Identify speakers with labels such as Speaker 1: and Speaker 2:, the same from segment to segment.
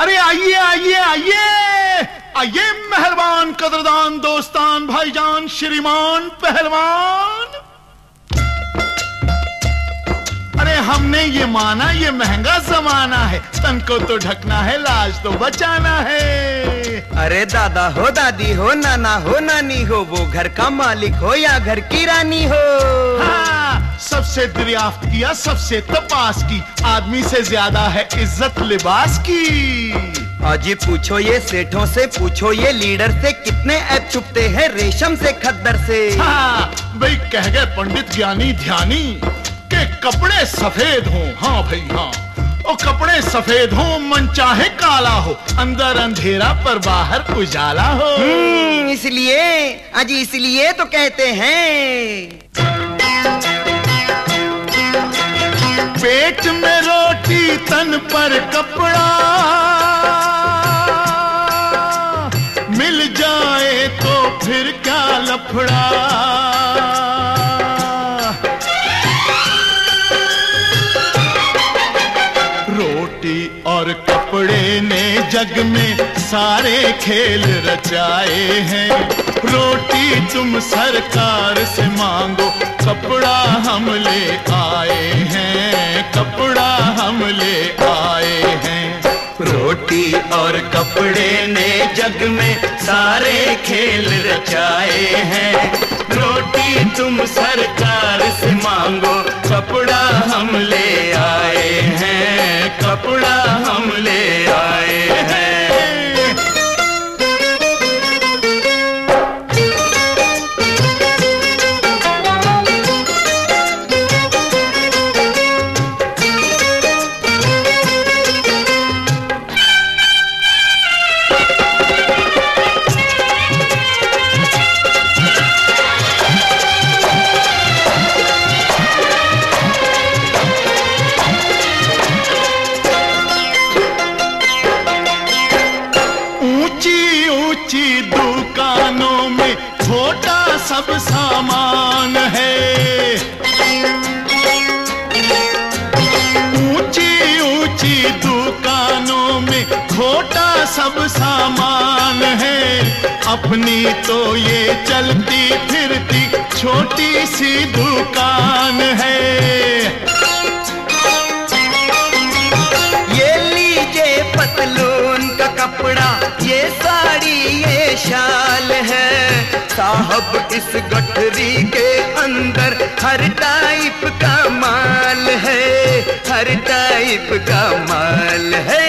Speaker 1: अरे आइए आइए आइए आइए मेहरबान कदरदान दोस्तान भाईजान श्रीमान पहलवान। अरे हमने ये माना ये महंगा जमाना है, तन को तो ढकना है, लाज तो बचाना है।
Speaker 2: अरे दादा हो दादी हो नाना हो नानी हो, वो घर का मालिक हो या घर की रानी हो।
Speaker 1: हाँ, सबसे दरियाफ्त किया सबसे तपास की, आदमी से ज्यादा है इज्जत लिबास की।
Speaker 2: अजी पूछो ये सेठों से, पूछो ये लीडर से, कितने ऐप छुपते हैं रेशम से खद्दर से।
Speaker 1: हाँ भाई कह गए पंडित ज्ञानी ध्यानी के कपड़े सफेद हों। हाँ भाई हाँ, ओ कपड़े सफेद हो, मन चाहे काला हो, अंदर अंधेरा पर बाहर उजाला हो।
Speaker 2: इसलिए अजी इसलिए तो कहते हैं
Speaker 1: पेट में रोटी तन पर कपड़ा, मिल जाए तो फिर क्या लफड़ा। रोटी और कपड़े ने जग में सारे खेल रचाए हैं। रोटी तुम सरकार से मांगो, कपड़ा हम ले आए हैं, कपड़ा हम ले आए हैं।
Speaker 2: रोटी और कपड़े ने जग में सारे खेल रचाए हैं। रोटी तुम सरकार से मांगो, कपड़ा हम ले आए हैं, कपड़ा हम ले आए हैं।
Speaker 1: दुकानों में छोटा सब सामान है। ऊंची ऊंची दुकानों में छोटा सब सामान है। अपनी तो ये चलती फिरती छोटी सी दुकान है।
Speaker 2: ये लीजिए पतलून का कपड़ा, ये साड़ी ये शाल है। साहब इस गठरी के अंदर हर टाइप का माल है, हर टाइप का माल है।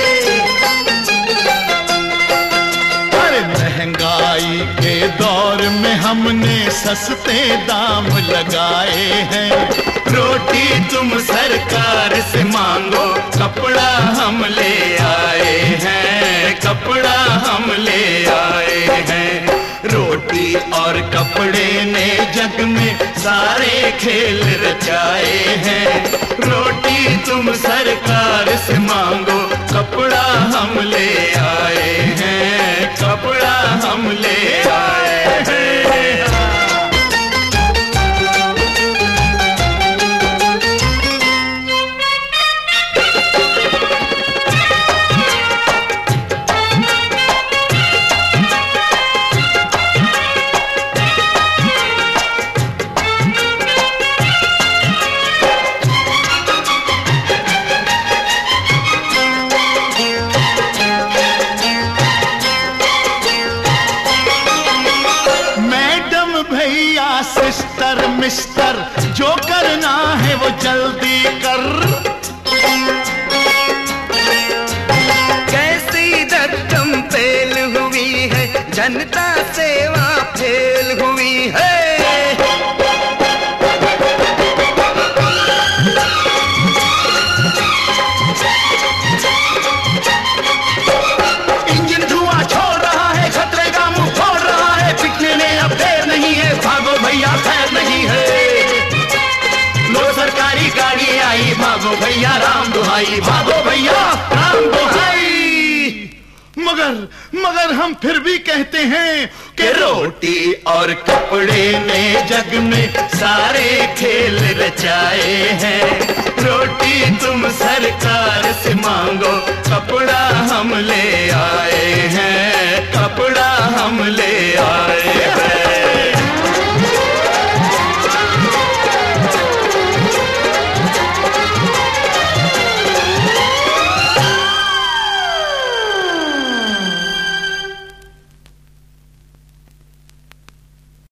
Speaker 1: अरे महंगाई के दौर में हमने सस्ते दाम लगाए हैं।
Speaker 2: रोटी तुम सरकार से मांगो, कपड़ा हम ले आए हैं, कपड़ा हम ले आए हैं। रोटी और कपड़े ने जग में सारे खेल रचाए हैं। रोटी तुम सरकार से मांगो, कपड़ा हम ले आए हैं, कपड़ा हम ले आए हैं।
Speaker 1: सिस्टर मिस्टर जो करना है वो जल्दी कर।
Speaker 2: कैसी धक्कम फेल हुई है, जनता सेवा फेल हुई है।
Speaker 1: इंजन धुआं छोड़ रहा है, खतरे का मुंह फोड़ रहा है, पिटने में अब देर नहीं है, भागो भैया खैर नहीं है। लो सरकारी गाड़ी आई, भागो भैया राम दुहाई, भागो भैया राम दुहाई। मगर हम फिर भी कहते हैं कि रोटी और कपड़े ने जग में सारे खेल रचाए हैं। रोटी तुम सरकार